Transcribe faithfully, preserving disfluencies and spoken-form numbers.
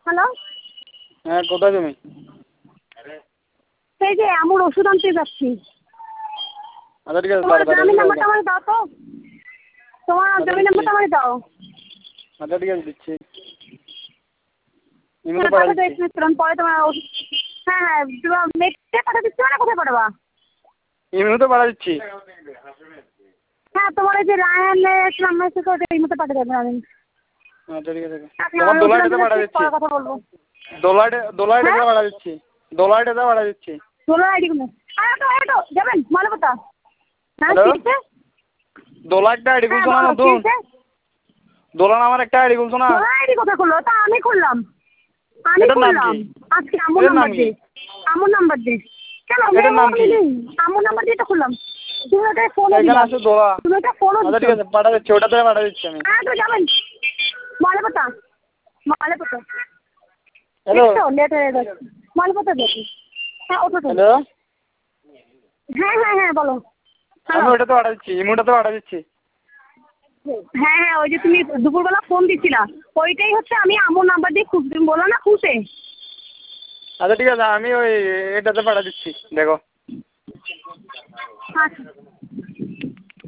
Hello, হ্যাঁ কোথায় তুমি? সেই যে আমার ওষুধ আনতে যাচ্ছি। আচ্ছা ঠিক আছে, তোমার তাড়াতাড়ি জমি এসে দাও। নাম্বারটা আমাকে দাও তো। তোমার আচ্ছা জমি দিচ্ছি। নাম্বারটা আমাকে দাও। আচ্ছা ঠিক আছে দিচ্ছি। ইমোতে হ্যাঁ পাঠা পাঠাতে দিচ্ছি। এসেছিলাম, পরে তোমার ওষুধ। হ্যাঁ হ্যাঁ, তোমার মেটে পাঠা দিচ্ছি না, কোথায় পাঠাবা? ইমোতে পাঠা দিচ্ছি। হ্যাঁ তোমার এই যে রায়ানের নাম্বার থেকে ওটা এই মতো পাঠিয়ে দেবেন আমি। আচ্ছা ঠিক আছে। আপনি তোমার আমি ওষুধ আনতে দোলাইটাতে পাঠা যাচ্ছি, দিচ্ছি। পরে কথা বলবো। দোলাইটে দোলাইটাতে হ্যাঁ পাঠা দিচ্ছি। দোলাইটাতে পাঠা দিচ্ছি। তোলার আইডি গুলো। আরে তো তো যাবেন মালপতা। হ্যাঁ হ্যালো, কি হচ্ছে? দোলা একটা আইডি হ্যাঁ খুলছো না বলো কি নতুন? হচ্ছে? দোলা নামের একটা আইডি খুলছো না? তোলার আইডি কোথায় খুললো? তা আমি খুললাম। আমি এটার নাম কি? খুললাম আজকে আমুর এটার নাম নাম্বার কি? দিয়ে। আমুর নাম্বার দিয়ে কেন এটার মেমো নাম আমি কি? নেই। আমুর নাম্বার দিয়ে তো খুললাম। তুমি ওটা ফোনও এখানে দিবা। আছে দোলা। তুমি ওটা ফোনও আচ্ছা দিচ্ছ। ঠিক আছে, পাঠা দিচ্ছি, ওটাতে পাঠা দিচ্ছি আমি। হ্যাঁ তো যাবেন মালপতা। মালপতা হ্যালো। দেখছো লেট হয়ে গেছে। মালপতা দেখি। হ্যাঁ ওটা তো। হ্যালো, হ্যাঁ হ্যাঁ হ্যাঁ বলো। আমি হ্যালো। ওটাতে পাঠা দিচ্ছি, ইমোটাতে পাঠা দিচ্ছি। হ্যাঁ হ্যাঁ ওই যে তুমি দুপুরবেলা ফোন দিচ্ছিলা, ওইটাই হচ্ছে আমি আমুর নাম্বার দিয়ে খুঁজ, তুমি বলো না খুঁজে। আচ্ছা ঠিক আছে, আমি ওই এটাতে পাঠা দিচ্ছি, দেখো। আচ্ছা।